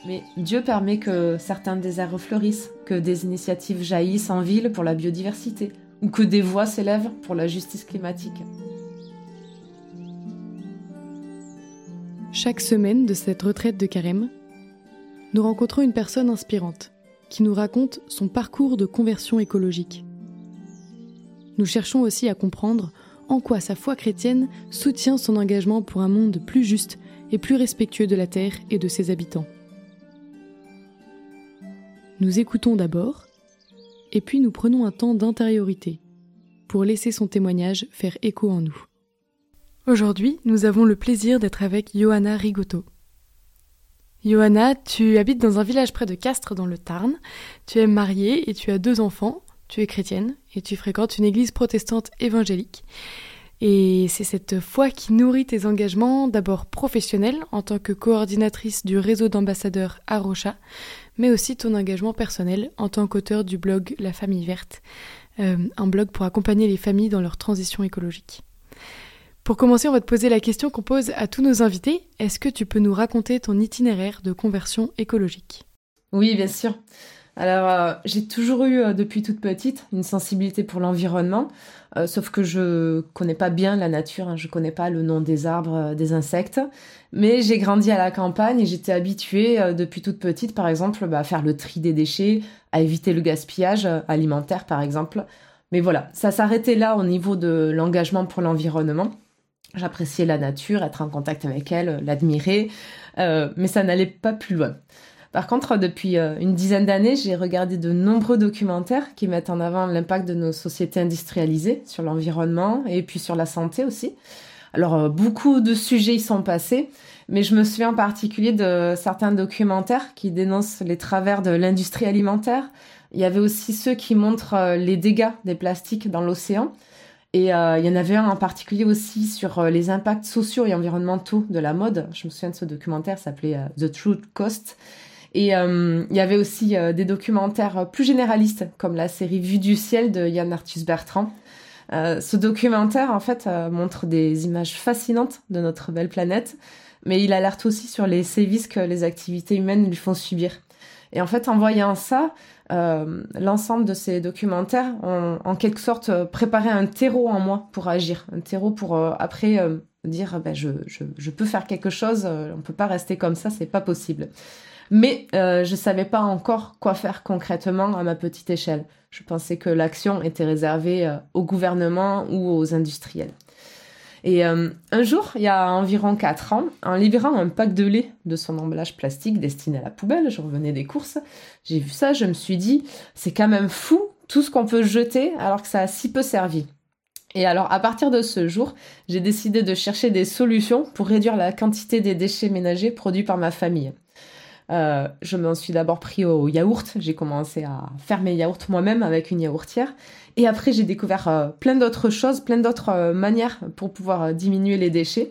Mais Dieu permet que certains déserts refleurissent, que des initiatives jaillissent en ville pour la biodiversité, ou que des voix s'élèvent pour la justice climatique. Chaque semaine de cette retraite de carême, nous rencontrons une personne inspirante qui nous raconte son parcours de conversion écologique. Nous cherchons aussi à comprendre en quoi sa foi chrétienne soutient son engagement pour un monde plus juste et plus respectueux de la terre et de ses habitants. Nous écoutons d'abord, et puis nous prenons un temps d'intériorité pour laisser son témoignage faire écho en nous. Aujourd'hui, nous avons le plaisir d'être avec Johanna Rigoto. Johanna, tu habites dans un village près de Castres dans le Tarn, tu es mariée et tu as 2 enfants, tu es chrétienne et tu fréquentes une église protestante évangélique. Et c'est cette foi qui nourrit tes engagements, d'abord professionnels en tant que coordinatrice du réseau d'ambassadeurs à Rocha, mais aussi ton engagement personnel en tant qu'auteur du blog La Famille Verte, un blog pour accompagner les familles dans leur transition écologique. Pour commencer, on va te poser la question qu'on pose à tous nos invités. Est-ce que tu peux nous raconter ton itinéraire de conversion écologique ? Oui, bien sûr. Alors, j'ai toujours eu, depuis toute petite, une sensibilité pour l'environnement, sauf que je connais pas bien la nature, je connais pas le nom des arbres, des insectes, mais j'ai grandi à la campagne et j'étais habituée, depuis toute petite, par exemple, à faire le tri des déchets, à éviter le gaspillage alimentaire, par exemple. Mais voilà, ça s'arrêtait là au niveau de l'engagement pour l'environnement. J'appréciais la nature, être en contact avec elle, l'admirer, mais ça n'allait pas plus loin. Par contre, depuis une dizaine d'années, j'ai regardé de nombreux documentaires qui mettent en avant l'impact de nos sociétés industrialisées sur l'environnement et puis sur la santé aussi. Alors, beaucoup de sujets y sont passés, mais je me souviens en particulier de certains documentaires qui dénoncent les travers de l'industrie alimentaire. Il y avait aussi ceux qui montrent les dégâts des plastiques dans l'océan. Et il y en avait un en particulier aussi sur les impacts sociaux et environnementaux de la mode. Je me souviens de ce documentaire, ça s'appelait The True Cost. Et il y avait aussi des documentaires plus généralistes, comme la série Vue du ciel de Yann Arthus-Bertrand. Ce documentaire, en fait, montre des images fascinantes de notre belle planète, mais il alerte aussi sur les sévices que les activités humaines lui font subir. Et en fait, en voyant ça, l'ensemble de ces documentaires ont en quelque sorte préparé un terreau en moi pour agir, un terreau pour après dire je peux faire quelque chose, on peut pas rester comme ça, c'est pas possible. Mais je savais pas encore quoi faire concrètement à ma petite échelle. Je pensais que l'action était réservée au gouvernement ou aux industriels. Et un jour, il y a environ 4 ans, en libérant un pack de lait de son emballage plastique destiné à la poubelle, je revenais des courses, j'ai vu ça, je me suis dit, c'est quand même fou tout ce qu'on peut jeter alors que ça a si peu servi. Et alors, à partir de ce jour, j'ai décidé de chercher des solutions pour réduire la quantité des déchets ménagers produits par ma famille. Je m'en suis d'abord pris au yaourt. J'ai commencé à faire mes yaourts moi-même avec une yaourtière. Et après, j'ai découvert plein d'autres choses, plein d'autres manières pour pouvoir diminuer les déchets.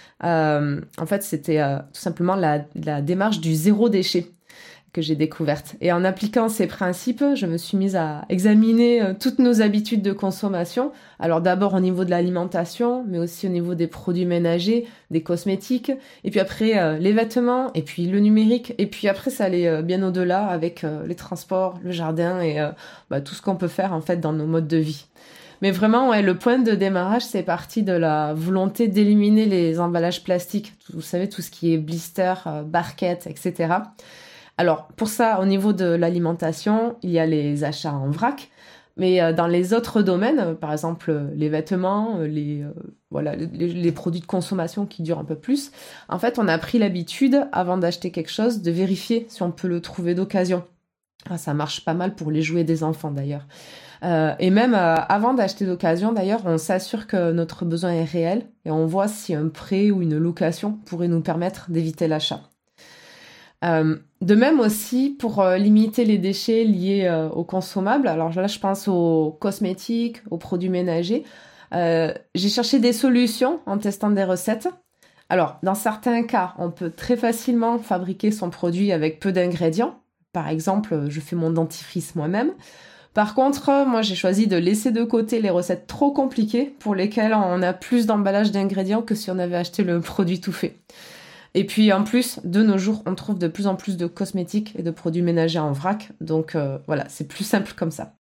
En fait, c'était tout simplement la démarche du zéro déchet que j'ai découverte. Et en appliquant ces principes, je me suis mise à examiner toutes nos habitudes de consommation. Alors d'abord au niveau de l'alimentation, mais aussi au niveau des produits ménagers, des cosmétiques, et puis après les vêtements, et puis le numérique, et puis après ça allait bien au-delà avec les transports, le jardin et tout ce qu'on peut faire en fait dans nos modes de vie. Mais vraiment, ouais, le point de démarrage, c'est parti de la volonté d'éliminer les emballages plastiques. Vous savez, tout ce qui est blister, barquettes, etc. Alors, pour ça, au niveau de l'alimentation, il y a les achats en vrac, mais dans les autres domaines, par exemple les vêtements, les produits de consommation qui durent un peu plus, en fait, on a pris l'habitude, avant d'acheter quelque chose, de vérifier si on peut le trouver d'occasion. Ça marche pas mal pour les jouets des enfants, d'ailleurs. Et même avant d'acheter d'occasion, d'ailleurs, on s'assure que notre besoin est réel et on voit si un prêt ou une location pourrait nous permettre d'éviter l'achat. De même aussi, pour limiter les déchets liés aux consommables, alors là je pense aux cosmétiques, aux produits ménagers, j'ai cherché des solutions en testant des recettes. Alors, dans certains cas, on peut très facilement fabriquer son produit avec peu d'ingrédients. Par exemple, je fais mon dentifrice moi-même. Par contre, moi j'ai choisi de laisser de côté les recettes trop compliquées pour lesquelles on a plus d'emballage d'ingrédients que si on avait acheté le produit tout fait. Et puis en plus, de nos jours, on trouve de plus en plus de cosmétiques et de produits ménagers en vrac. Donc voilà, c'est plus simple comme ça.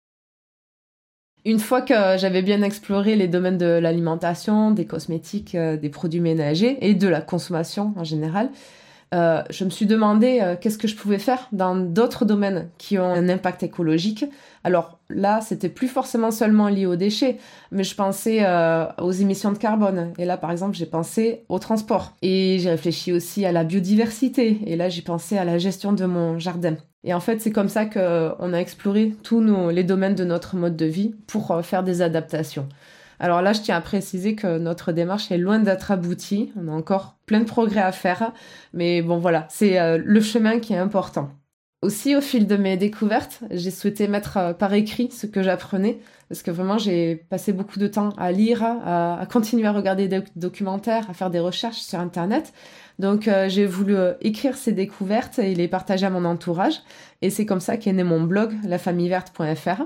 Une fois que j'avais bien exploré les domaines de l'alimentation, des cosmétiques, des produits ménagers et de la consommation en général, je me suis demandé qu'est-ce que je pouvais faire dans d'autres domaines qui ont un impact écologique. Alors là, c'était plus forcément seulement lié aux déchets, mais je pensais aux émissions de carbone. Et là, par exemple, j'ai pensé au transport. Et j'ai réfléchi aussi à la biodiversité. Et là, j'ai pensé à la gestion de mon jardin. Et en fait, c'est comme ça qu'on a exploré tous les domaines de notre mode de vie pour faire des adaptations. Alors là, je tiens à préciser que notre démarche est loin d'être aboutie. On a encore plein de progrès à faire. Mais bon, voilà, c'est le chemin qui est important. Aussi, au fil de mes découvertes, j'ai souhaité mettre par écrit ce que j'apprenais. Parce que vraiment, j'ai passé beaucoup de temps à lire, à continuer à regarder des documentaires, à faire des recherches sur Internet. Donc, j'ai voulu écrire ces découvertes et les partager à mon entourage. Et c'est comme ça qu'est né mon blog, lafamilleverte.fr.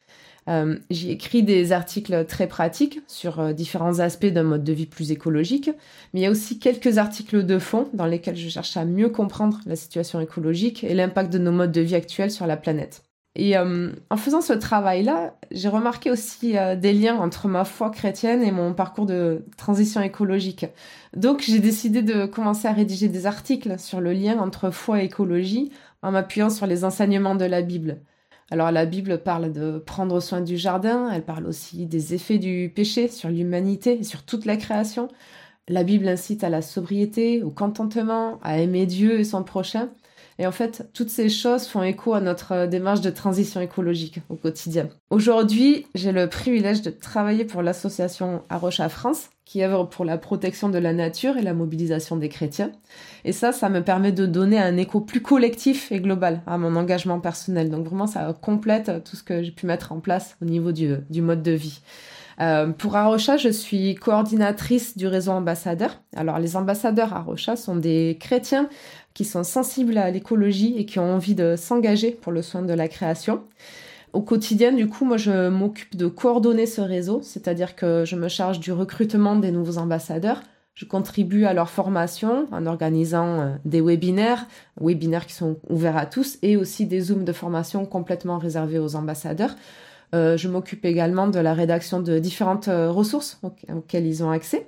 J'y écris des articles très pratiques sur différents aspects d'un mode de vie plus écologique, mais il y a aussi quelques articles de fond dans lesquels je cherche à mieux comprendre la situation écologique et l'impact de nos modes de vie actuels sur la planète. Et en faisant ce travail-là, j'ai remarqué aussi des liens entre ma foi chrétienne et mon parcours de transition écologique. Donc j'ai décidé de commencer à rédiger des articles sur le lien entre foi et écologie en m'appuyant sur les enseignements de la Bible. Alors la Bible parle de prendre soin du jardin, elle parle aussi des effets du péché sur l'humanité et sur toute la création. La Bible incite à la sobriété, au contentement, à aimer Dieu et son prochain. Et en fait, toutes ces choses font écho à notre démarche de transition écologique au quotidien. Aujourd'hui, j'ai le privilège de travailler pour l'association Arocha France, qui œuvre pour la protection de la nature et la mobilisation des chrétiens. Et ça me permet de donner un écho plus collectif et global à mon engagement personnel. Donc vraiment, ça complète tout ce que j'ai pu mettre en place au niveau du mode de vie. Pour Arocha, je suis coordinatrice du réseau ambassadeur. Alors, les ambassadeurs Arocha sont des chrétiens qui sont sensibles à l'écologie et qui ont envie de s'engager pour le soin de la création. Au quotidien, du coup, moi, je m'occupe de coordonner ce réseau, c'est-à-dire que je me charge du recrutement des nouveaux ambassadeurs. Je contribue à leur formation en organisant des webinaires qui sont ouverts à tous, et aussi des Zooms de formation complètement réservés aux ambassadeurs. Je m'occupe également de la rédaction de différentes ressources auxquelles ils ont accès.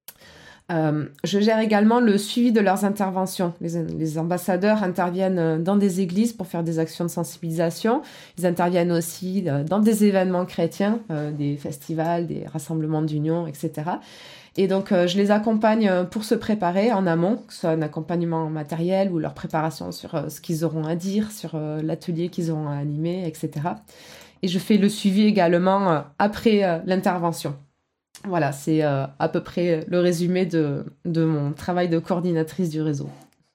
Je gère également le suivi de leurs interventions. Les ambassadeurs interviennent dans des églises pour faire des actions de sensibilisation. Ils interviennent aussi dans des événements chrétiens, des festivals, des rassemblements d'union, etc. Et donc, je les accompagne pour se préparer en amont, que ce soit un accompagnement matériel ou leur préparation sur ce qu'ils auront à dire, sur l'atelier qu'ils auront à animer, etc. Et je fais le suivi également après l'intervention. Voilà, c'est à peu près le résumé de mon travail de coordinatrice du réseau.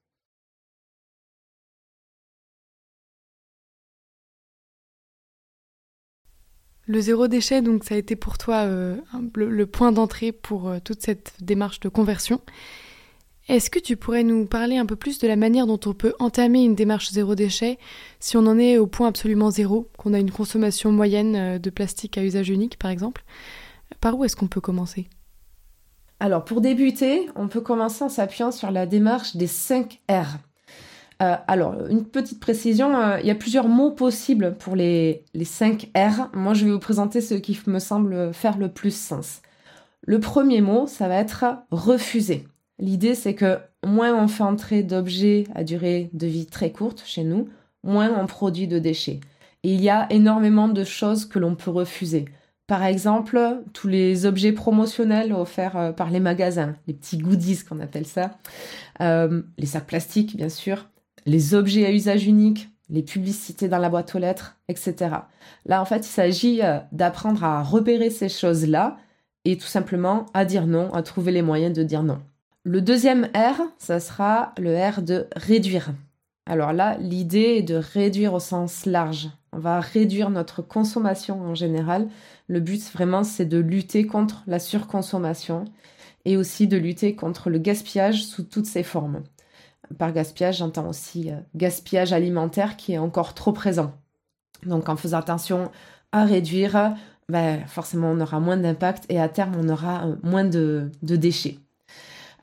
Le zéro déchet, donc, ça a été pour toi le point d'entrée pour toute cette démarche de conversion. Est-ce que tu pourrais nous parler un peu plus de la manière dont on peut entamer une démarche zéro déchet si on en est au point absolument zéro, qu'on a une consommation moyenne de plastique à usage unique, par exemple ? Par où est-ce qu'on peut commencer ? Alors, pour débuter, on peut commencer en s'appuyant sur la démarche des 5 R. Alors, une petite précision, il y a plusieurs mots possibles pour les 5 R. Moi, je vais vous présenter ce qui me semble faire le plus sens. Le premier mot, ça va être refuser. L'idée, c'est que moins on fait entrer d'objets à durée de vie très courte chez nous, moins on produit de déchets. Et il y a énormément de choses que l'on peut refuser. Par exemple, tous les objets promotionnels offerts par les magasins, les petits goodies qu'on appelle ça, les sacs plastiques bien sûr, les objets à usage unique, les publicités dans la boîte aux lettres, etc. Là, en fait, il s'agit d'apprendre à repérer ces choses-là et tout simplement à dire non, à trouver les moyens de dire non. Le deuxième R, ça sera le R de réduire. Alors là, l'idée est de réduire au sens large. On va réduire notre consommation en général. Le but, vraiment, c'est de lutter contre la surconsommation et aussi de lutter contre le gaspillage sous toutes ses formes. Par gaspillage, j'entends aussi gaspillage alimentaire qui est encore trop présent. Donc, en faisant attention à réduire, forcément, on aura moins d'impact et à terme, on aura moins de déchets.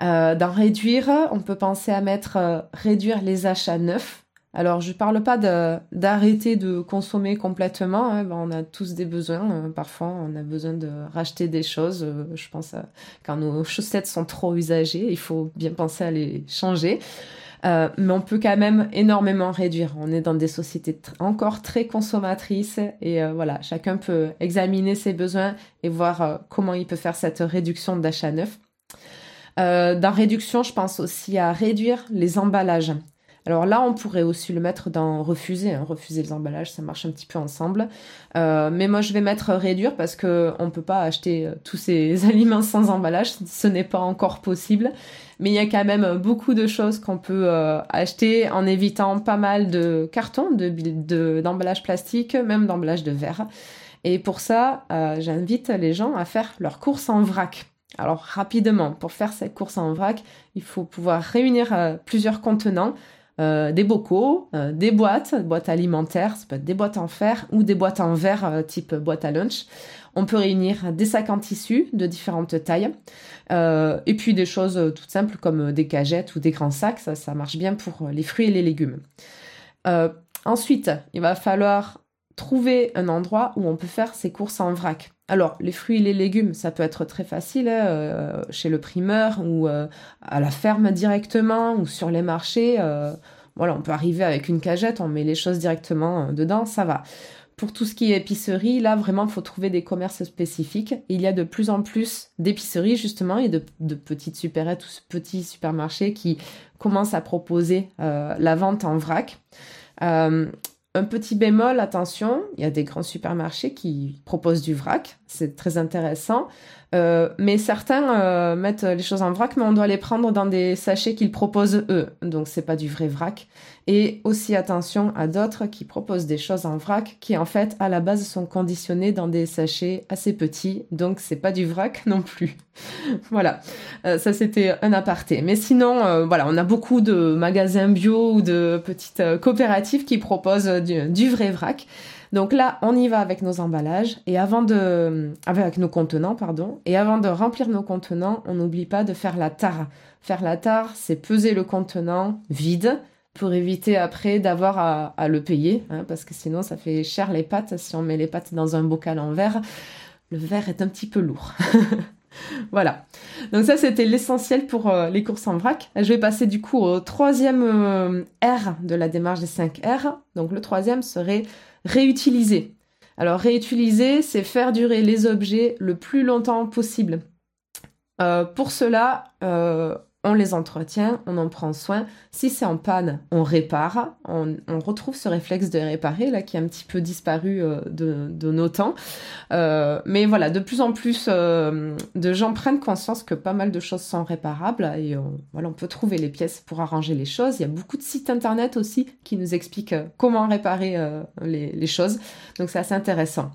D'en réduire, on peut penser à réduire les achats neufs. Alors, je parle pas d'arrêter de consommer complètement, hein. On a tous des besoins. Parfois, on a besoin de racheter des choses. Je pense quand nos chaussettes sont trop usagées, il faut bien penser à les changer. Mais on peut quand même énormément réduire. On est dans des sociétés encore très consommatrices et voilà, chacun peut examiner ses besoins et voir comment il peut faire cette réduction d'achat neuf. Dans réduction, je pense aussi à réduire les emballages. Alors là, on pourrait aussi le mettre dans refuser. Refuser les emballages, ça marche un petit peu ensemble. Mais moi, je vais mettre réduire parce que on peut pas acheter tous ces aliments sans emballage. Ce n'est pas encore possible. Mais il y a quand même beaucoup de choses qu'on peut acheter en évitant pas mal de cartons, d'emballage plastique, même d'emballage de verre. Et pour ça, j'invite les gens à faire leurs courses en vrac. Alors rapidement, pour faire cette course en vrac, il faut pouvoir réunir plusieurs contenants. Des bocaux, des boîtes alimentaires, ça peut être des boîtes en fer ou des boîtes en verre type boîte à lunch. On peut réunir des sacs en tissu de différentes tailles et puis des choses toutes simples comme des cagettes ou des grands sacs, ça marche bien pour les fruits et les légumes. Ensuite, il va falloir trouver un endroit où on peut faire ses courses en vrac. Alors, les fruits et les légumes, ça peut être très facile chez le primeur ou à la ferme directement ou sur les marchés. Voilà, on peut arriver avec une cagette, on met les choses directement dedans, ça va. Pour tout ce qui est épicerie, là, vraiment, il faut trouver des commerces spécifiques. Il y a de plus en plus d'épiceries, justement, et de petites supérettes ou petits supermarchés qui commencent à proposer la vente en vrac. Un petit bémol, attention, il y a des grands supermarchés qui proposent du vrac, c'est très intéressant, mais certains mettent les choses en vrac, mais on doit les prendre dans des sachets qu'ils proposent eux, donc c'est pas du vrai vrac. Et aussi attention à d'autres qui proposent des choses en vrac qui en fait à la base sont conditionnées dans des sachets assez petits, donc c'est pas du vrac non plus. Voilà, ça c'était un aparté. Mais sinon, voilà, on a beaucoup de magasins bio ou de petites coopératives qui proposent du vrai vrac. Donc là, on y va avec nos emballages et avec nos contenants, pardon. Et avant de remplir nos contenants, on n'oublie pas de faire la tare. Faire la tare, c'est peser le contenant vide pour éviter après d'avoir à le payer, hein, parce que sinon ça fait cher les pâtes. Si on met les pâtes dans un bocal en verre, le verre est un petit peu lourd. Voilà. Donc ça, c'était l'essentiel pour les courses en vrac. Je vais passer du coup au troisième R de la démarche des 5 R. Donc le troisième serait réutiliser. Alors réutiliser, c'est faire durer les objets le plus longtemps possible. Pour cela, on les entretient, on en prend soin. Si c'est en panne, on répare. On retrouve ce réflexe de réparer là qui a un petit peu disparu de nos temps. Mais voilà, de plus en plus de gens prennent conscience que pas mal de choses sont réparables et voilà, on peut trouver les pièces pour arranger les choses. Il y a beaucoup de sites internet aussi qui nous expliquent comment réparer les choses. Donc c'est assez intéressant.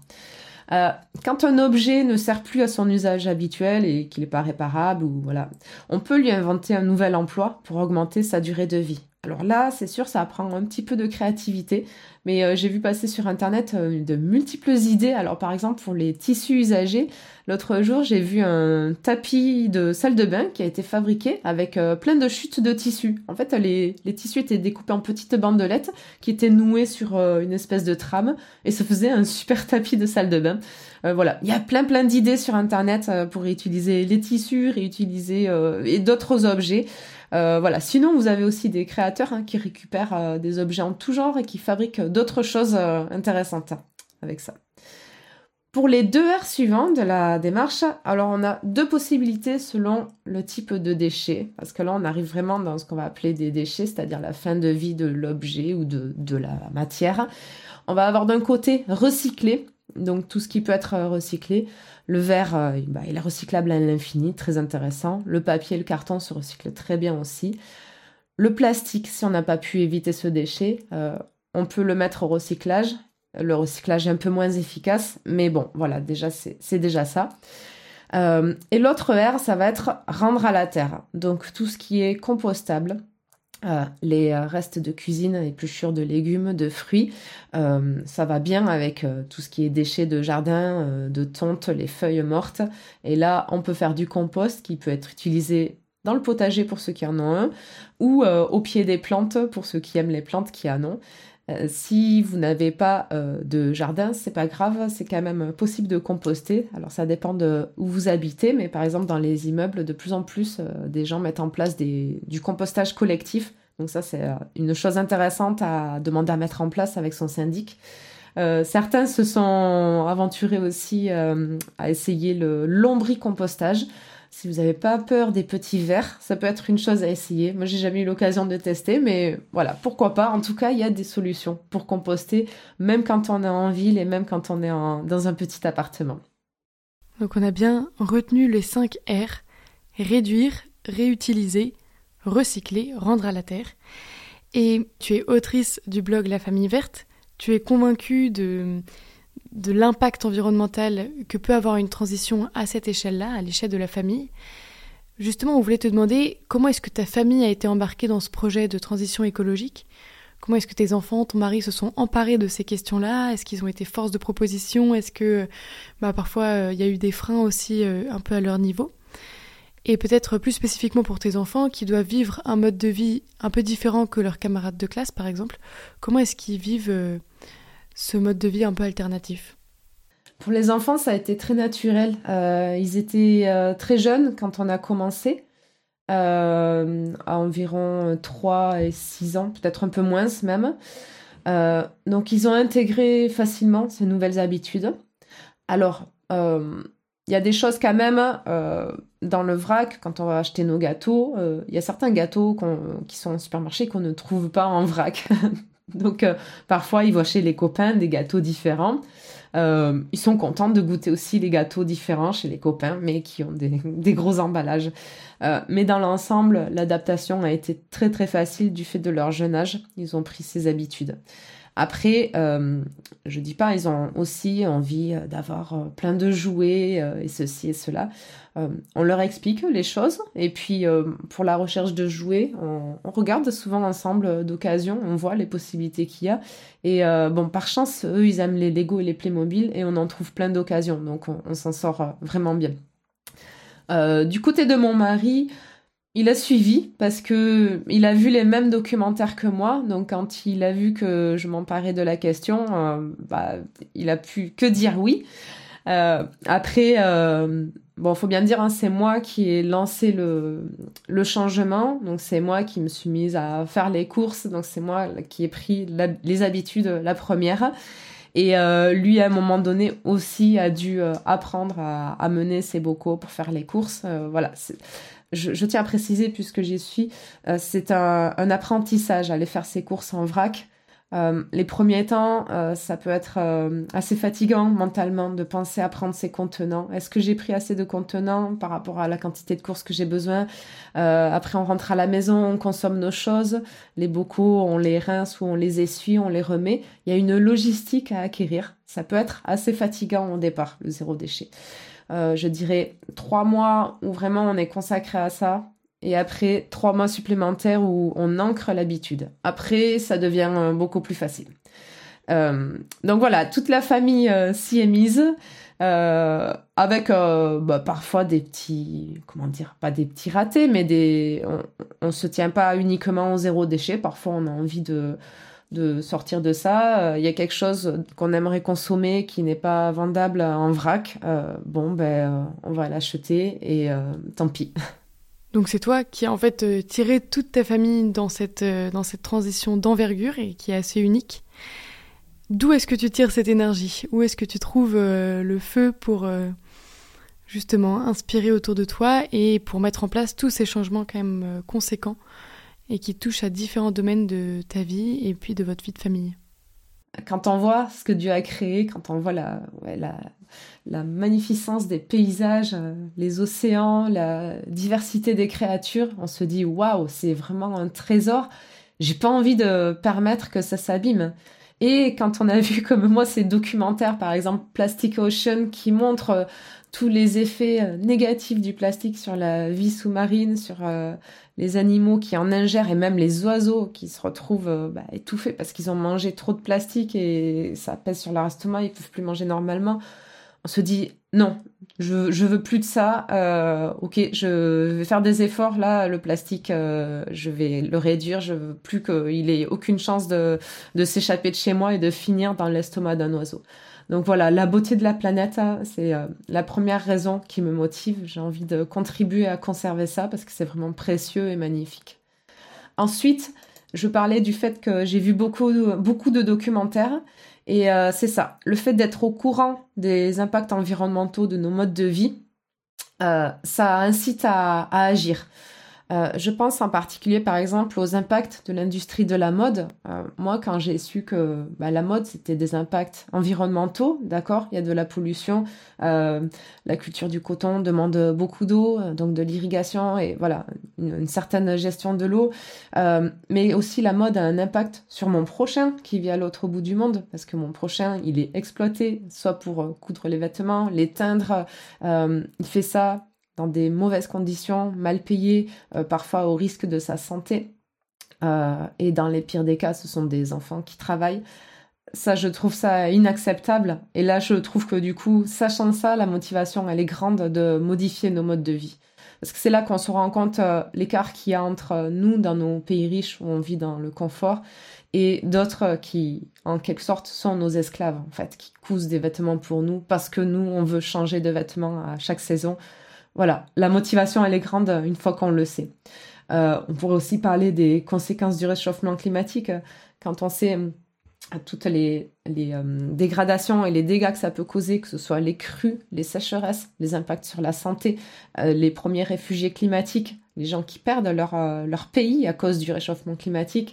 Quand un objet ne sert plus à son usage habituel et qu'il n'est pas réparable, ou voilà, on peut lui inventer un nouvel emploi pour augmenter sa durée de vie. Alors là, c'est sûr, ça prend un petit peu de créativité, mais j'ai vu passer sur Internet de multiples idées. Alors par exemple, pour les tissus usagés, l'autre jour, j'ai vu un tapis de salle de bain qui a été fabriqué avec plein de chutes de tissus. En fait, les tissus étaient découpés en petites bandelettes qui étaient nouées sur une espèce de trame et ça faisait un super tapis de salle de bain. Voilà, il y a plein d'idées sur Internet pour réutiliser les tissus, réutiliser et d'autres objets. Voilà. Sinon, vous avez aussi des créateurs qui récupèrent des objets en tout genre et qui fabriquent d'autres choses intéressantes avec ça. Pour les 2 R suivants de la démarche, alors on a 2 possibilités selon le type de déchet, parce que là on arrive vraiment dans ce qu'on va appeler des déchets, c'est-à-dire la fin de vie de l'objet ou de la matière. On va avoir d'un côté recyclé, donc tout ce qui peut être recyclé. Le verre, il est recyclable à l'infini, très intéressant. Le papier et le carton se recyclent très bien aussi. Le plastique, si on n'a pas pu éviter ce déchet, on peut le mettre au recyclage. Le recyclage est un peu moins efficace, mais bon, voilà, déjà c'est déjà ça. Et l'autre R, ça va être rendre à la terre. Donc tout ce qui est compostable, les restes de cuisine, épluchures de légumes, de fruits, ça va bien avec tout ce qui est déchets de jardin, de tonte, les feuilles mortes. Et là, on peut faire du compost qui peut être utilisé dans le potager pour ceux qui en ont un, ou au pied des plantes pour ceux qui aiment les plantes qui en ont. Si vous n'avez pas de jardin, c'est pas grave, c'est quand même possible de composter. Alors ça dépend de où vous habitez, mais par exemple dans les immeubles, de plus en plus, des gens mettent en place du compostage collectif. Donc ça, c'est une chose intéressante à demander à mettre en place avec son syndic. Certains se sont aventurés aussi à essayer le lombricompostage. Si vous n'avez pas peur des petits vers, ça peut être une chose à essayer. Moi, j'ai jamais eu l'occasion de tester, mais voilà, pourquoi pas. En tout cas, il y a des solutions pour composter, même quand on est en ville et même quand on est dans un petit appartement. Donc on a bien retenu les 5 R, réduire, réutiliser, recycler, rendre à la terre. Et tu es autrice du blog La Famille Verte, tu es convaincue de l'impact environnemental que peut avoir une transition à cette échelle-là, à l'échelle de la famille. Justement, on voulait te demander comment est-ce que ta famille a été embarquée dans ce projet de transition écologique ? Comment est-ce que tes enfants, ton mari se sont emparés de ces questions-là ? Est-ce qu'ils ont été force de proposition ? Est-ce que parfois il y a eu des freins aussi un peu à leur niveau ? Et peut-être plus spécifiquement pour tes enfants qui doivent vivre un mode de vie un peu différent que leurs camarades de classe, par exemple, comment est-ce qu'ils vivent ce mode de vie un peu alternatif ? Pour les enfants, ça a été très naturel. Ils étaient très jeunes quand on a commencé, à environ 3 et 6 ans, peut-être un peu moins même. Donc, ils ont intégré facilement ces nouvelles habitudes. Alors, il y a des choses quand même dans le vrac, quand on va acheter nos gâteaux, il y a certains gâteaux qui sont au supermarché qu'on ne trouve pas en vrac. Donc, parfois, ils vont chez les copains des gâteaux différents. Ils sont contents de goûter aussi les gâteaux différents chez les copains, mais qui ont des gros emballages. Mais dans l'ensemble, l'adaptation a été très très facile du fait de leur jeune âge. Ils ont pris ces habitudes. Après, je dis pas, ils ont aussi envie d'avoir plein de jouets et ceci et cela. On leur explique les choses et puis pour la recherche de jouets, on regarde souvent ensemble d'occasion, on voit les possibilités qu'il y a. Et par chance, eux, ils aiment les Lego et les Playmobil et on en trouve plein d'occasions, donc on s'en sort vraiment bien. Du côté de mon mari, il a suivi parce que il a vu les mêmes documentaires que moi, donc quand il a vu que je m'emparais de la question, il a pu que dire oui. Après, faut bien dire, hein, c'est moi qui ai lancé le changement, donc c'est moi qui me suis mise à faire les courses, donc c'est moi qui ai pris les habitudes la première. Et lui, à un moment donné, aussi a dû apprendre à mener ses bocaux pour faire les courses. Voilà. Je tiens à préciser, puisque j'y suis, c'est un apprentissage, aller faire ses courses en vrac. Les premiers temps, ça peut être assez fatigant mentalement de penser à prendre ses contenants. Est-ce que j'ai pris assez de contenants par rapport à la quantité de courses que j'ai besoin ? Après, on rentre à la maison, on consomme nos choses. Les bocaux, on les rince ou on les essuie, on les remet. Il y a une logistique à acquérir. Ça peut être assez fatigant au départ, le zéro déchet. Je dirais 3 mois où vraiment on est consacré à ça. Et après, 3 mois supplémentaires où on ancre l'habitude. Après, ça devient beaucoup plus facile. Donc voilà, toute la famille s'y est mise, avec parfois des petits, pas des petits ratés, mais on se tient pas uniquement au zéro déchet. Parfois, on a envie de sortir de ça. Il y a quelque chose qu'on aimerait consommer qui n'est pas vendable en vrac. On va l'acheter et tant pis. Donc c'est toi qui as en fait tiré toute ta famille dans cette transition d'envergure et qui est assez unique. D'où est-ce que tu tires cette énergie ? Où est-ce que tu trouves le feu pour justement inspirer autour de toi et pour mettre en place tous ces changements quand même conséquents et qui touchent à différents domaines de ta vie et puis de votre vie de famille ? Quand on voit ce que Dieu a créé, quand on voit la magnificence des paysages, les océans, la diversité des créatures, on se dit waouh, c'est vraiment un trésor. J'ai pas envie de permettre que ça s'abîme. Et quand on a vu comme moi ces documentaires, par exemple Plastic Ocean, qui montrent tous les effets négatifs du plastique sur la vie sous-marine, sur les animaux qui en ingèrent et même les oiseaux qui se retrouvent étouffés parce qu'ils ont mangé trop de plastique et ça pèse sur leur estomac, ils peuvent plus manger normalement. On se dit, Non, je veux plus de ça. Ok, je vais faire des efforts là. Le plastique, je vais le réduire. Je veux plus qu'il ait aucune chance de s'échapper de chez moi et de finir dans l'estomac d'un oiseau. Donc voilà, la beauté de la planète, hein, c'est la première raison qui me motive. J'ai envie de contribuer à conserver ça parce que c'est vraiment précieux et magnifique. Ensuite, je parlais du fait que j'ai vu beaucoup de documentaires et c'est ça, le fait d'être au courant des impacts environnementaux de nos modes de vie, ça incite à agir. Je pense en particulier, par exemple, aux impacts de l'industrie de la mode. Moi, quand j'ai su que la mode, c'était des impacts environnementaux, d'accord, il y a de la pollution, la culture du coton demande beaucoup d'eau, donc de l'irrigation et voilà, une certaine gestion de l'eau. Mais aussi, la mode a un impact sur mon prochain qui vit à l'autre bout du monde, parce que mon prochain, il est exploité, soit pour coudre les vêtements, les teindre, il fait ça dans des mauvaises conditions, mal payé, parfois au risque de sa santé. Et dans les pires des cas, ce sont des enfants qui travaillent. Ça, je trouve ça inacceptable. Et là, je trouve que du coup, sachant ça, la motivation, elle est grande de modifier nos modes de vie. Parce que c'est là qu'on se rend compte l'écart qu'il y a entre nous, dans nos pays riches, où on vit dans le confort, et d'autres qui, en quelque sorte, sont nos esclaves, en fait, qui cousent des vêtements pour nous, parce que nous, on veut changer de vêtements à chaque saison. Voilà, la motivation, elle est grande une fois qu'on le sait. On pourrait aussi parler des conséquences du réchauffement climatique. Quand on sait toutes les dégradations et les dégâts que ça peut causer, que ce soit les crues, les sécheresses, les impacts sur la santé, les premiers réfugiés climatiques, les gens qui perdent leur pays à cause du réchauffement climatique,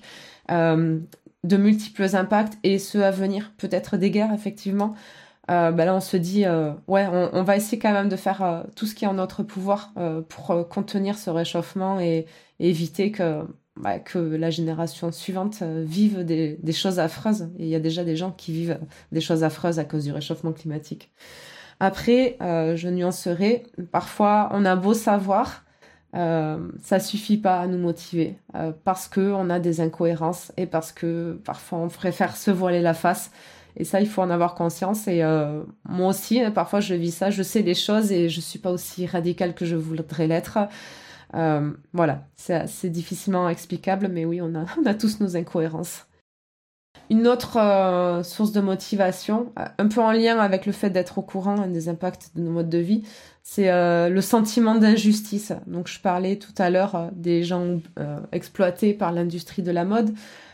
de multiples impacts et ceux à venir, peut-être des guerres, effectivement. Là on se dit on va essayer quand même de faire tout ce qui est en notre pouvoir pour contenir ce réchauffement et éviter que la génération suivante vive des choses affreuses. Et il y a déjà des gens qui vivent des choses affreuses à cause du réchauffement climatique. Après, je nuancerai, parfois on a beau savoir, ça suffit pas à nous motiver parce que on a des incohérences et parce que parfois on préfère se voiler la face. Et ça, il faut en avoir conscience. Et moi aussi, parfois, je vis ça. Je sais les choses et je suis pas aussi radicale que je voudrais l'être. Voilà, c'est difficilement explicable, mais oui, on a tous nos incohérences. Une autre source de motivation, un peu en lien avec le fait d'être au courant des impacts de nos modes de vie, c'est le sentiment d'injustice. Donc, je parlais tout à l'heure des gens exploités par l'industrie de la mode.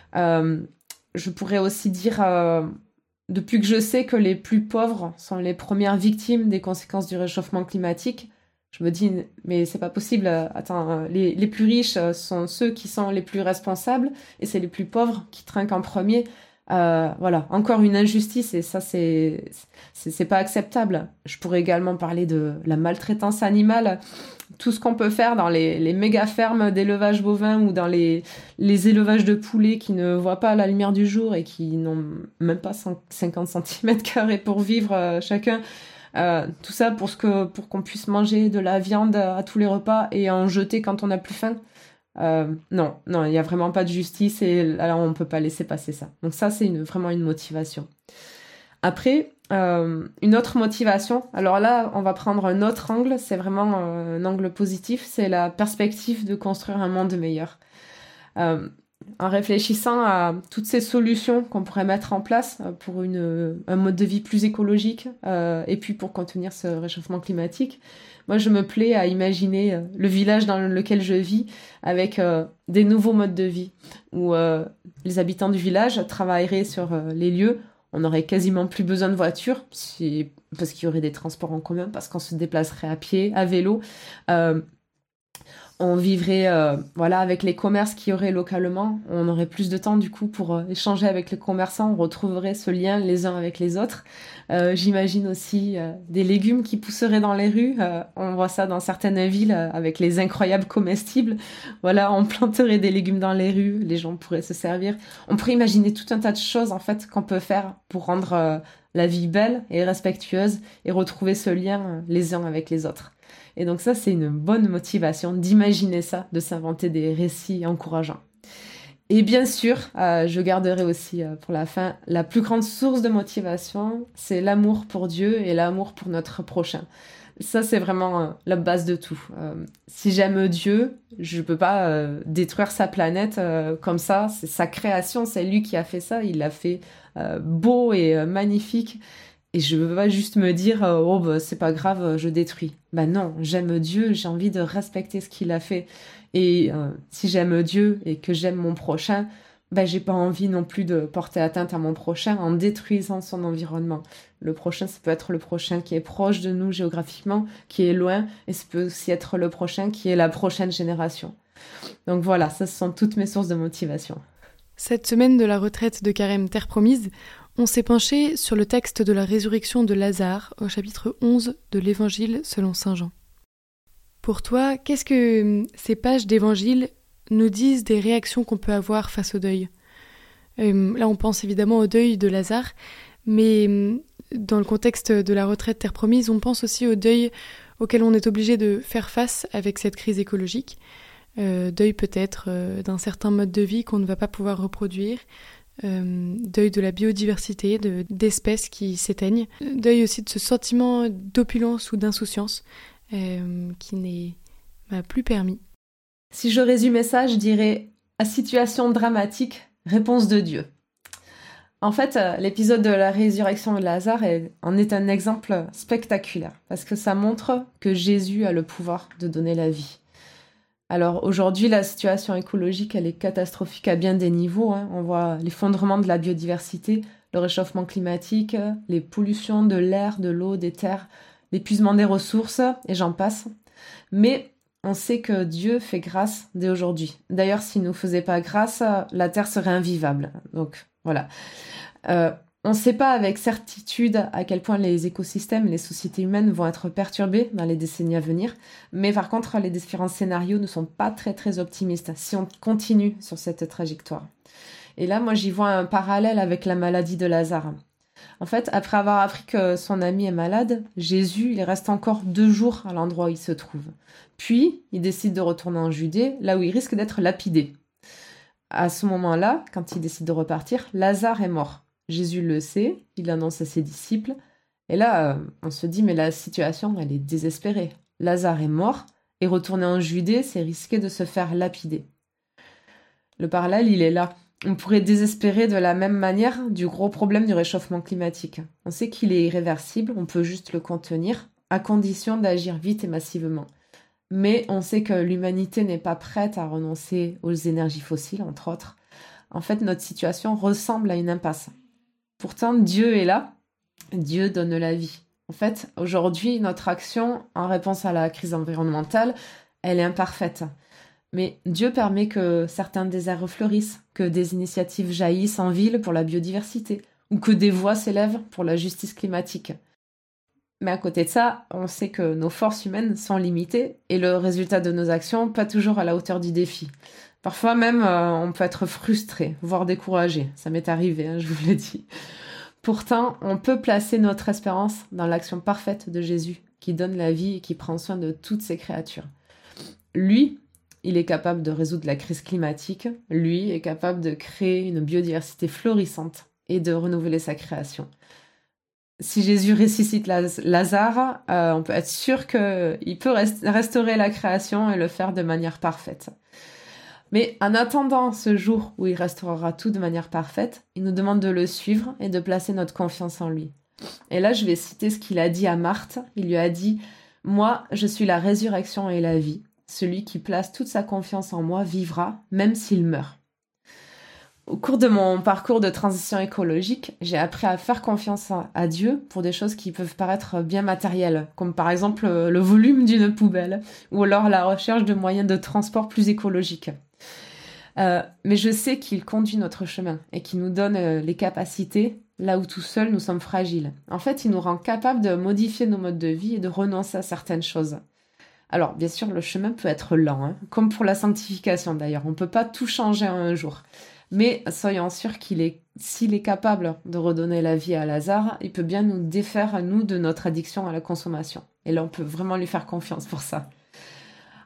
Je pourrais aussi dire... Depuis que je sais que les plus pauvres sont les premières victimes des conséquences du réchauffement climatique, je me dis, mais c'est pas possible. Attends, les plus riches sont ceux qui sont les plus responsables et c'est les plus pauvres qui trinquent en premier. Voilà, encore une injustice et ça, c'est pas acceptable. Je pourrais également parler de la maltraitance animale. Tout ce qu'on peut faire dans les méga fermes d'élevage bovin ou dans les élevages de poulets qui ne voient pas la lumière du jour et qui n'ont même pas 50 cm² pour vivre chacun. Tout ça pour qu'on puisse manger de la viande à tous les repas et en jeter quand on n'a plus faim. Non, il n'y a vraiment pas de justice et alors on ne peut pas laisser passer ça. Donc ça, c'est vraiment une motivation. Après, une autre motivation, alors là, on va prendre un autre angle, c'est vraiment un angle positif, c'est la perspective de construire un monde meilleur. En réfléchissant à toutes ces solutions qu'on pourrait mettre en place pour un mode de vie plus écologique et puis pour contenir ce réchauffement climatique, moi je me plais à imaginer le village dans lequel je vis avec des nouveaux modes de vie où les habitants du village travailleraient sur les lieux. On n'aurait quasiment plus besoin de voiture parce qu'il y aurait des transports en commun, parce qu'on se déplacerait à pied, à vélo. On vivrait avec les commerces qu'il y aurait localement. On aurait plus de temps du coup pour échanger avec les commerçants. On retrouverait ce lien les uns avec les autres. J'imagine aussi des légumes qui pousseraient dans les rues. On voit ça dans certaines villes avec les incroyables comestibles. Voilà, on planterait des légumes dans les rues. Les gens pourraient se servir. On pourrait imaginer tout un tas de choses en fait qu'on peut faire pour rendre la vie belle et respectueuse et retrouver ce lien les uns avec les autres. Et donc ça, c'est une bonne motivation d'imaginer ça, de s'inventer des récits encourageants. Et bien sûr, je garderai aussi pour la fin, la plus grande source de motivation, c'est l'amour pour Dieu et l'amour pour notre prochain. Ça, c'est vraiment la base de tout. Si j'aime Dieu, je peux pas détruire sa planète comme ça. C'est sa création, c'est lui qui a fait ça. Il l'a fait beau et magnifique. Et je peux pas juste me dire oh bah, c'est pas grave, je détruis. Bah non, j'aime Dieu, j'ai envie de respecter ce qu'il a fait. Et si j'aime Dieu et que j'aime mon prochain, bah j'ai pas envie non plus de porter atteinte à mon prochain en détruisant son environnement. Le prochain, ça peut être le prochain qui est proche de nous géographiquement, qui est loin, et ça peut aussi être le prochain qui est la prochaine génération. Donc voilà, ça ce sont toutes mes sources de motivation. Cette semaine de la retraite de Carême Terre Promise, on s'est penché sur le texte de la résurrection de Lazare au chapitre 11 de l'Évangile selon saint Jean. Pour toi, qu'est-ce que ces pages d'Évangile nous disent des réactions qu'on peut avoir face au deuil ? Là, on pense évidemment au deuil de Lazare, mais dans le contexte de la retraite Terre Promise, on pense aussi au deuil auquel on est obligé de faire face avec cette crise écologique. Deuil peut-être d'un certain mode de vie qu'on ne va pas pouvoir reproduire, deuil de la biodiversité, d'espèces qui s'éteignent, deuil aussi de ce sentiment d'opulence ou d'insouciance qui n'est plus permis. Si je résumais ça, je dirais à situation dramatique, réponse de Dieu. En fait, l'épisode de la résurrection de Lazare en est un exemple spectaculaire parce que ça montre que Jésus a le pouvoir de donner la vie. Alors aujourd'hui, la situation écologique, elle est catastrophique à bien des niveaux. On voit l'effondrement de la biodiversité, le réchauffement climatique, les pollutions de l'air, de l'eau, des terres, l'épuisement des ressources, et j'en passe. Mais on sait que Dieu fait grâce dès aujourd'hui. D'ailleurs, s'il ne nous faisait pas grâce, la terre serait invivable. Donc voilà. On ne sait pas avec certitude à quel point les écosystèmes et les sociétés humaines vont être perturbés dans les décennies à venir, mais par contre, les différents scénarios ne sont pas très très optimistes si on continue sur cette trajectoire. Et là, moi, j'y vois un parallèle avec la maladie de Lazare. En fait, après avoir appris que son ami est malade, Jésus, il reste encore 2 jours à l'endroit où il se trouve. Puis, il décide de retourner en Judée, là où il risque d'être lapidé. À ce moment-là, quand il décide de repartir, Lazare est mort. Jésus le sait, il l'annonce à ses disciples. Et là, on se dit, mais la situation, elle est désespérée. Lazare est mort, et retourner en Judée, c'est risquer de se faire lapider. Le parallèle, il est là. On pourrait désespérer de la même manière du gros problème du réchauffement climatique. On sait qu'il est irréversible, on peut juste le contenir, à condition d'agir vite et massivement. Mais on sait que l'humanité n'est pas prête à renoncer aux énergies fossiles, entre autres. En fait, notre situation ressemble à une impasse. Pourtant, Dieu est là. Dieu donne la vie. En fait, aujourd'hui, notre action en réponse à la crise environnementale, elle est imparfaite. Mais Dieu permet que certains déserts refleurissent, que des initiatives jaillissent en ville pour la biodiversité, ou que des voix s'élèvent pour la justice climatique. Mais à côté de ça, on sait que nos forces humaines sont limitées et le résultat de nos actions pas toujours à la hauteur du défi. Parfois même, on peut être frustré, voire découragé. Ça m'est arrivé, je vous l'ai dit. Pourtant, on peut placer notre espérance dans l'action parfaite de Jésus, qui donne la vie et qui prend soin de toutes ses créatures. Lui, il est capable de résoudre la crise climatique. Lui est capable de créer une biodiversité florissante et de renouveler sa création. Si Jésus ressuscite Lazare, on peut être sûr qu'il peut restaurer la création et le faire de manière parfaite. Mais en attendant ce jour où il restaurera tout de manière parfaite, il nous demande de le suivre et de placer notre confiance en lui. Et là, je vais citer ce qu'il a dit à Marthe. Il lui a dit « Moi, je suis la résurrection et la vie. Celui qui place toute sa confiance en moi vivra, même s'il meurt. » Au cours de mon parcours de transition écologique, j'ai appris à faire confiance à Dieu pour des choses qui peuvent paraître bien matérielles, comme par exemple le volume d'une poubelle, ou alors la recherche de moyens de transport plus écologiques. Mais je sais qu'il conduit notre chemin et qu'il nous donne les capacités là où tout seul nous sommes fragiles. En fait, il nous rend capables de modifier nos modes de vie et de renoncer à certaines choses. Alors, bien sûr, le chemin peut être lent, comme pour la sanctification d'ailleurs. On ne peut pas tout changer en un jour. Mais soyons sûrs s'il est capable de redonner la vie à Lazare, il peut bien nous défaire à nous de notre addiction à la consommation. Et là, on peut vraiment lui faire confiance pour ça.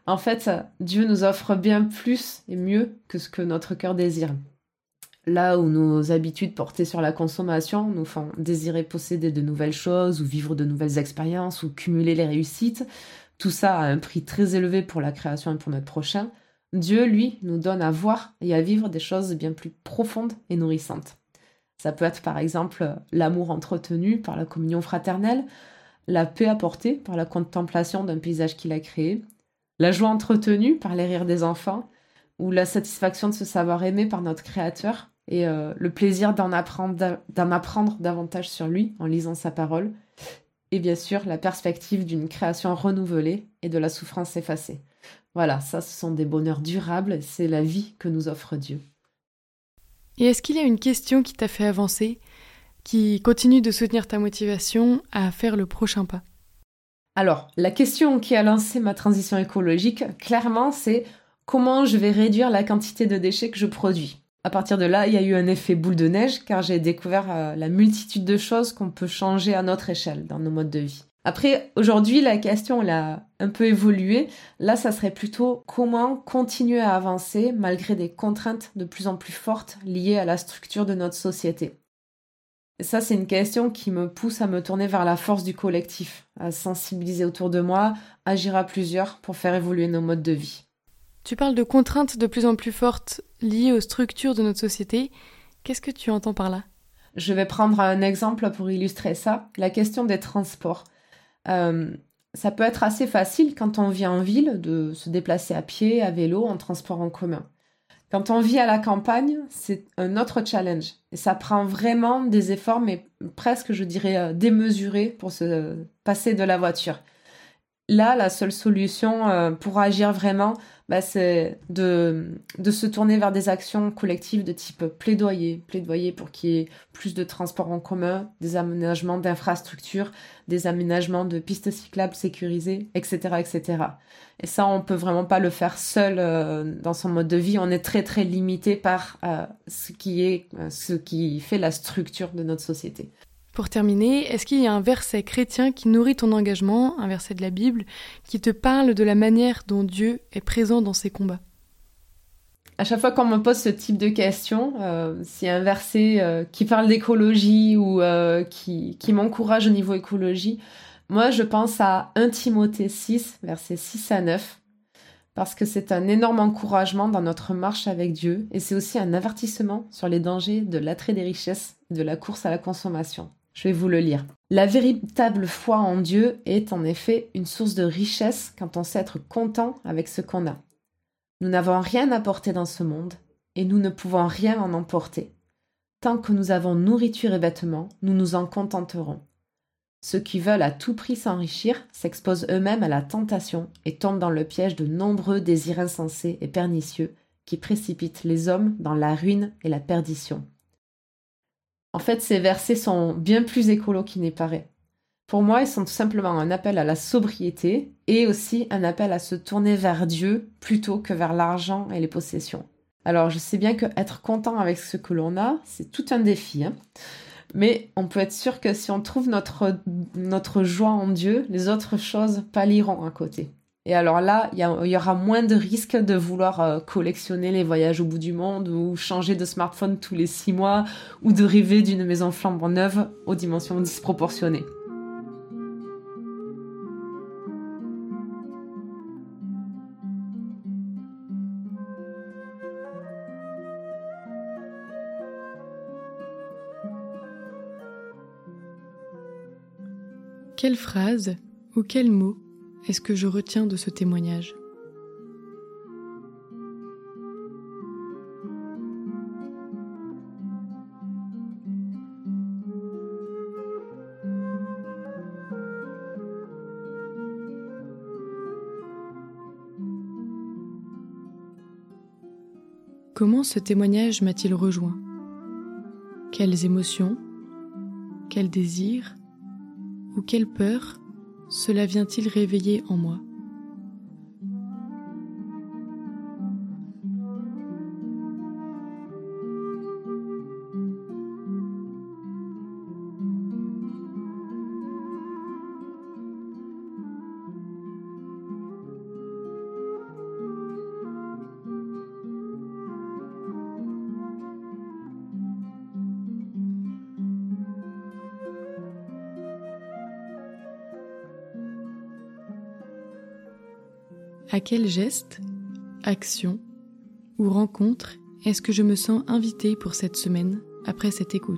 En fait, Dieu nous offre bien plus et mieux que ce que notre cœur désire. Là où nos habitudes portées sur la consommation nous font désirer posséder de nouvelles choses ou vivre de nouvelles expériences ou cumuler les réussites, tout ça à un prix très élevé pour la création et pour notre prochain, Dieu, lui, nous donne à voir et à vivre des choses bien plus profondes et nourrissantes. Ça peut être par exemple l'amour entretenu par la communion fraternelle, la paix apportée par la contemplation d'un paysage qu'il a créé, la joie entretenue par les rires des enfants, ou la satisfaction de se savoir aimé par notre Créateur, et le plaisir d'en apprendre davantage sur lui en lisant sa parole, et bien sûr la perspective d'une création renouvelée et de la souffrance effacée. Voilà, ça ce sont des bonheurs durables, c'est la vie que nous offre Dieu. Et est-ce qu'il y a une question qui t'a fait avancer, qui continue de soutenir ta motivation à faire le prochain pas? Alors, la question qui a lancé ma transition écologique, clairement, c'est comment je vais réduire la quantité de déchets que je produis. À partir de là, il y a eu un effet boule de neige car j'ai découvert la multitude de choses qu'on peut changer à notre échelle dans nos modes de vie. Après, aujourd'hui, la question elle a un peu évolué. Là, ça serait plutôt comment continuer à avancer malgré des contraintes de plus en plus fortes liées à la structure de notre société. Et ça, c'est une question qui me pousse à me tourner vers la force du collectif, à sensibiliser autour de moi, agir à plusieurs pour faire évoluer nos modes de vie. Tu parles de contraintes de plus en plus fortes liées aux structures de notre société. Qu'est-ce que tu entends par là? Je vais prendre un exemple pour illustrer ça, la question des transports. Ça peut être assez facile quand on vit en ville de se déplacer à pied, à vélo, en transport en commun. Quand on vit à la campagne, c'est un autre challenge. Et ça prend vraiment des efforts, mais presque, je dirais, démesurés pour se passer de la voiture. Là, la seule solution pour agir vraiment, c'est de se tourner vers des actions collectives de type plaidoyer pour qu'il y ait plus de transports en commun, des aménagements d'infrastructures, des aménagements de pistes cyclables sécurisées, etc., etc. Et ça, on peut vraiment pas le faire seul dans son mode de vie. On est très très limité par ce qui fait la structure de notre société. Pour terminer, est-ce qu'il y a un verset chrétien qui nourrit ton engagement, un verset de la Bible, qui te parle de la manière dont Dieu est présent dans ses combats? À chaque fois qu'on me pose ce type de questions, s'il y a un verset qui parle d'écologie ou qui m'encourage au niveau écologie, moi je pense à 1 Timothée 6, versets 6 à 9, parce que c'est un énorme encouragement dans notre marche avec Dieu et c'est aussi un avertissement sur les dangers de l'attrait des richesses et de la course à la consommation. Je vais vous le lire. La véritable foi en Dieu est en effet une source de richesse quand on sait être content avec ce qu'on a. Nous n'avons rien à porter dans ce monde et nous ne pouvons rien en emporter. Tant que nous avons nourriture et vêtements, nous nous en contenterons. Ceux qui veulent à tout prix s'enrichir s'exposent eux-mêmes à la tentation et tombent dans le piège de nombreux désirs insensés et pernicieux qui précipitent les hommes dans la ruine et la perdition. En fait, ces versets sont bien plus écolos qu'il n'y paraît. Pour moi, ils sont tout simplement un appel à la sobriété et aussi un appel à se tourner vers Dieu plutôt que vers l'argent et les possessions. Alors, je sais bien que être content avec ce que l'on a, c'est tout un défi, hein. Mais on peut être sûr que si on trouve notre joie en Dieu, les autres choses pâliront à côté. Et alors là, il y aura moins de risques de vouloir collectionner les voyages au bout du monde ou changer de smartphone tous les 6 mois ou de rêver d'une maison flambant neuve aux dimensions disproportionnées. Quelle phrase ou quel mot est-ce que je retiens de ce témoignage? Comment ce témoignage m'a-t-il rejoint? Quelles émotions? Quels désirs? Ou quelle peur cela vient-il réveiller en moi? À quel geste, action ou rencontre est-ce que je me sens invitée pour cette semaine après cette écoute ?